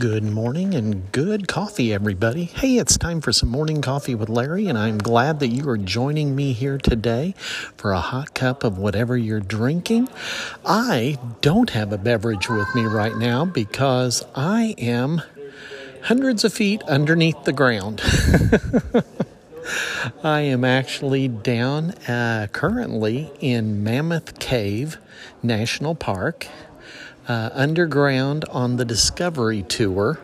Good morning and good coffee, everybody. Hey, it's time for some morning coffee with Larry, and I'm glad that you are joining me here today for a hot cup of whatever you're drinking. I don't have a beverage with me right now because I am hundreds of feet underneath the ground. I am actually down currently in Mammoth Cave National Park. Underground on the Discovery Tour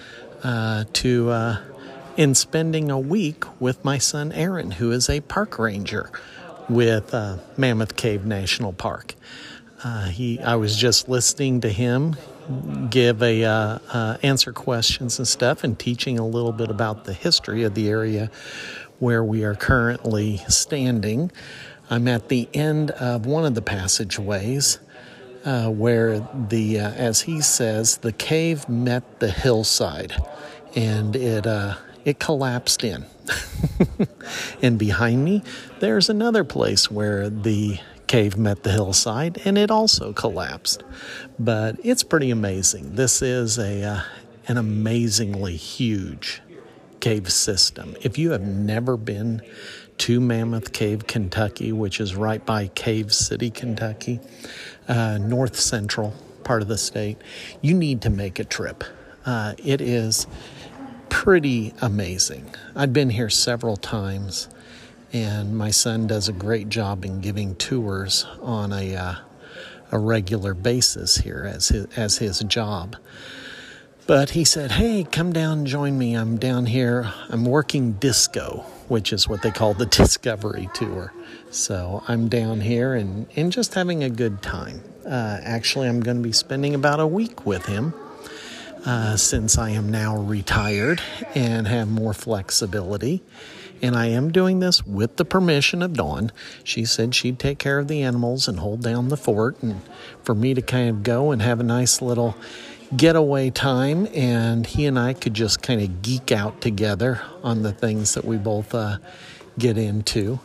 in spending a week with my son Aaron, who is a park ranger with Mammoth Cave National Park. I was just listening to him give answer questions and stuff, and teaching a little bit about the history of the area where we are currently standing. I'm at the end of one of the passageways. Where as he says, the cave met the hillside, and it collapsed in. And behind me, there's another place where the cave met the hillside, and it also collapsed. But it's pretty amazing. This is an amazingly huge cave system. If you have never been to Mammoth Cave, Kentucky, which is right by Cave City, Kentucky, north central part of the state, you need to make a trip. It is pretty amazing. I've been here several times, and my son does a great job in giving tours on a regular basis here as his job. But he said, hey, come down and join me. I'm down here. I'm working disco, which is what they call the Discovery Tour. So I'm down here and just having a good time. Actually, I'm going to be spending about a week with him since I am now retired and have more flexibility. And I am doing this with the permission of Dawn. She said she'd take care of the animals and hold down the fort, and for me to kind of go and have a nice little getaway time, and he and I could just kind of geek out together on the things that we both get into.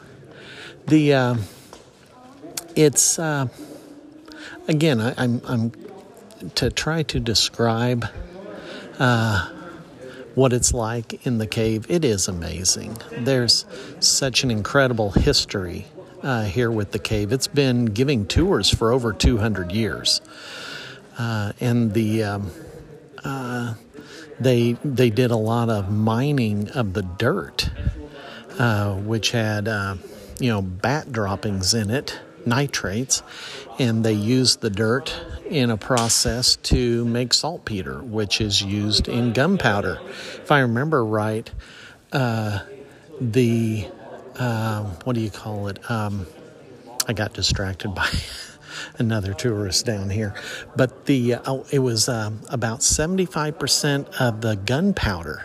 It's again, I'm to try to describe what it's like in the cave. It is amazing. There's such an incredible history here with the cave. It's been giving tours for over 200 years. And they did a lot of mining of the dirt, which had bat droppings in it, nitrates, and they used the dirt in a process to make saltpeter, which is used in gunpowder. If I remember right, what do you call it? I got distracted by another tourist down here, but it was about 75% of the gunpowder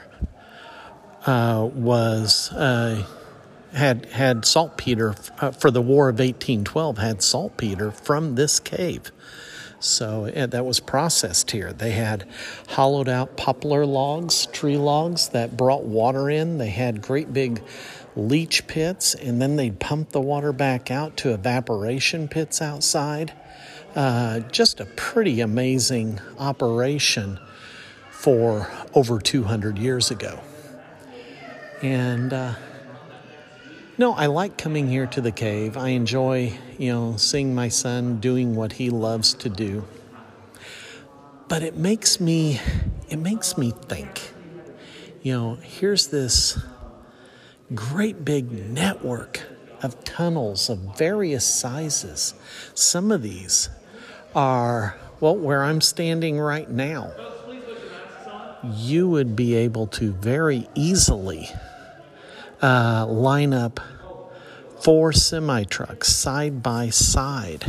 had saltpeter for the War of 1812. Had saltpeter from this cave, so that was processed here. They had hollowed out poplar logs, tree logs that brought water in. They had great big leach pits, and then they'd pump the water back out to evaporation pits outside. Just a pretty amazing operation for over 200 years ago. And no, I like coming here to the cave. I enjoy, seeing my son doing what he loves to do. But it makes me think. Here's this great big network of tunnels of various sizes. Some of these are, where I'm standing right now, you would be able to very easily line up 4 semi-trucks side by side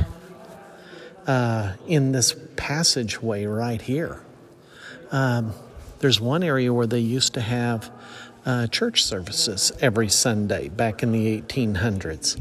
in this passageway right here. There's one area where they used to have church services every Sunday back in the 1800s.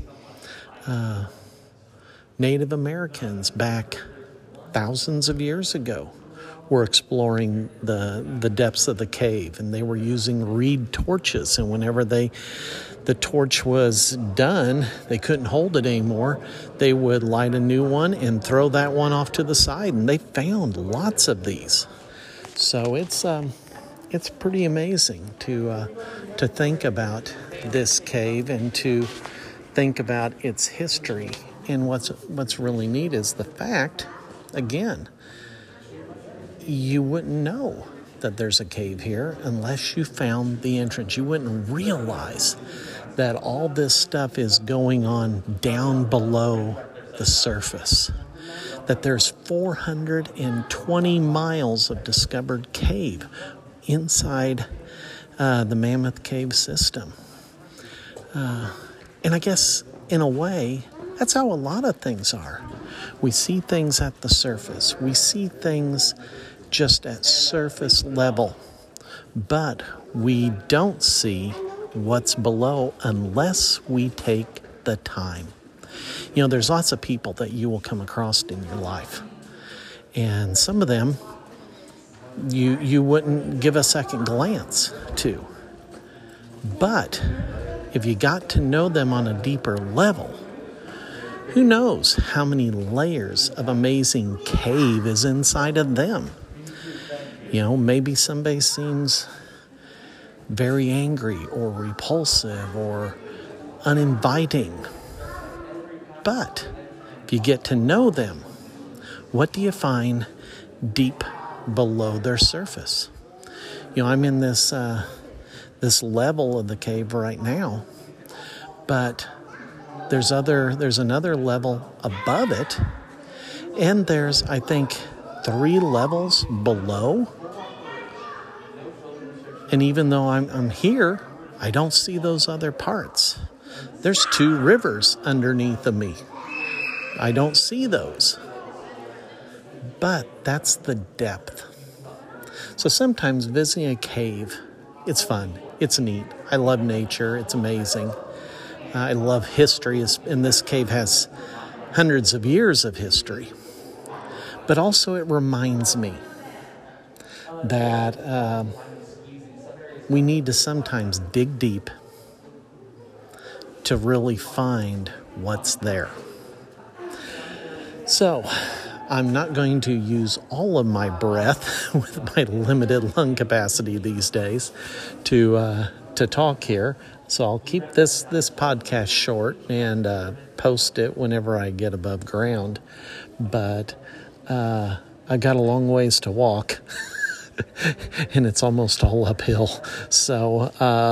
Native Americans back thousands of years ago were exploring the depths of the cave, and they were using reed torches, and whenever the torch was done, they couldn't hold it anymore, they would light a new one and throw that one off to the side, and they found lots of these. So it's pretty amazing to think about this cave and to think about its history. And what's really neat is the fact, again, you wouldn't know that there's a cave here unless you found the entrance. You wouldn't realize that all this stuff is going on down below the surface. That there's 420 miles of discovered cave inside the Mammoth Cave system. And I guess, in a way, that's how a lot of things are. We see things at the surface. We see things just at surface level. But we don't see what's below unless we take the time. You know, there's lots of people that you will come across in your life. And some of them you wouldn't give a second glance to. But if you got to know them on a deeper level, who knows how many layers of amazing cave is inside of them? You know, maybe somebody seems very angry or repulsive or uninviting. But if you get to know them, what do you find deep below their surface? You know, I'm in this level of the cave right now, but there's another level above it, and there's, I think, 3 levels below. And even though I'm here, I don't see those other parts. There's 2 rivers underneath of me. I don't see those. But that's the depth. So sometimes visiting a cave, it's fun. It's neat. I love nature. It's amazing. I love history, and this cave has hundreds of years of history. But also it reminds me that we need to sometimes dig deep to really find what's there. So, I'm not going to use all of my breath with my limited lung capacity these days to talk here. So I'll keep this podcast short and post it whenever I get above ground. But I got a long ways to walk, and it's almost all uphill. So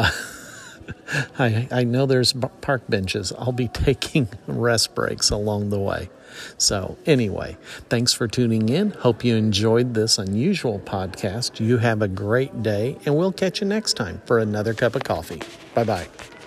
I know there's park benches. I'll be taking rest breaks along the way. So anyway, thanks for tuning in. Hope you enjoyed this unusual podcast. You have a great day, and we'll catch you next time for another cup of coffee. Bye-bye.